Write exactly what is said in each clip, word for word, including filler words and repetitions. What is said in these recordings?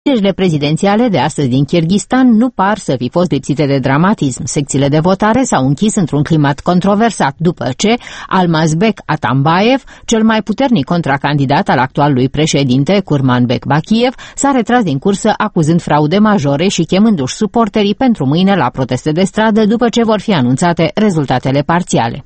Alegerile prezidențiale de astăzi din Kârgâzstan nu par să fi fost lipsite de dramatism. Secțiile de votare s-au închis într-un climat controversat, după ce Almazbek Atambayev, cel mai puternic contracandidat al actualului președinte Kurmanbek Bakiev, s-a retras din cursă acuzând fraude majore și chemându-și suporterii pentru mâine la proteste de stradă după ce vor fi anunțate rezultatele parțiale.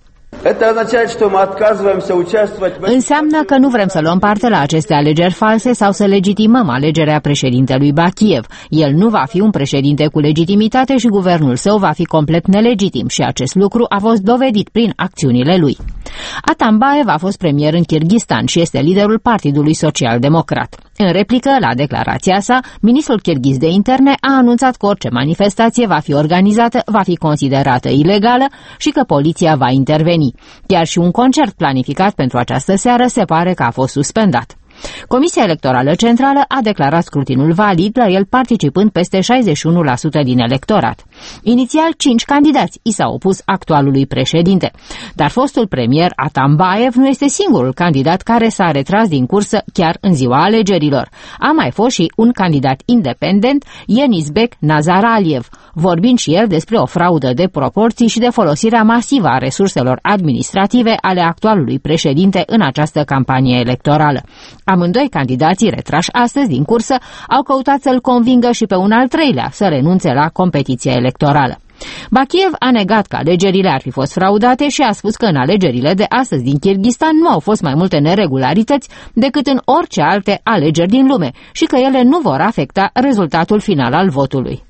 Înseamnă că nu vrem să luăm parte la aceste alegeri false sau să legitimăm alegerea președintelui Bakiev. El nu va fi un președinte cu legitimitate și guvernul său va fi complet nelegitim și acest lucru a fost dovedit prin acțiunile lui. Atambayev a fost premier în Kârgâzstan și este liderul Partidului Social-Democrat. În replică la declarația sa, ministrul kirghiz de interne a anunțat că orice manifestație va fi organizată, va fi considerată ilegală și că poliția va interveni. Chiar și un concert planificat pentru această seară se pare că a fost suspendat. Comisia Electorală Centrală a declarat scrutinul valid, la el participând peste șaizeci și unu la sută din electorat. Inițial, cinci candidați i s-au opus actualului președinte, dar fostul premier Atambayev nu este singurul candidat care s-a retras din cursă chiar în ziua alegerilor. A mai fost și un candidat independent, Yenisbek Nazaraliev, vorbind și el despre o fraudă de proporții și de folosirea masivă a resurselor administrative ale actualului președinte în această campanie electorală. Amândoi candidații retrași astăzi din cursă au căutat să-l convingă și pe un al treilea să renunțe la competiția electorală. Bakiev a negat că alegerile ar fi fost fraudate și a spus că în alegerile de astăzi din Kârgâzstan nu au fost mai multe neregularități decât în orice alte alegeri din lume și că ele nu vor afecta rezultatul final al votului.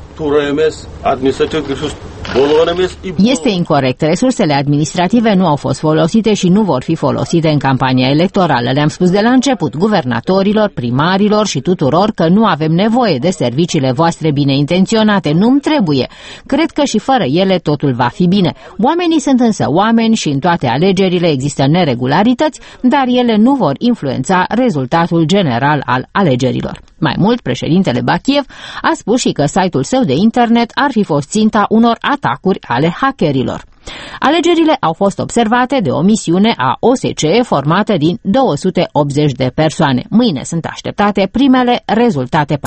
Este incorect. Resursele administrative nu au fost folosite și nu vor fi folosite în campania electorală. Le-am spus de la început guvernatorilor, primarilor și tuturor că nu avem nevoie de serviciile voastre bine intenționate. Nu-mi trebuie. Cred că și fără ele totul va fi bine. Oamenii sunt însă oameni și în toate alegerile există neregularități, dar ele nu vor influența rezultatul general al alegerilor. Mai mult, președintele Bakiev a spus și că site-ul său de internet ar fi fost ținta unor atacuri ale hackerilor. Alegerile au fost observate de o misiune a O S C E formată din două sute optzeci de persoane. Mâine sunt așteptate primele rezultate.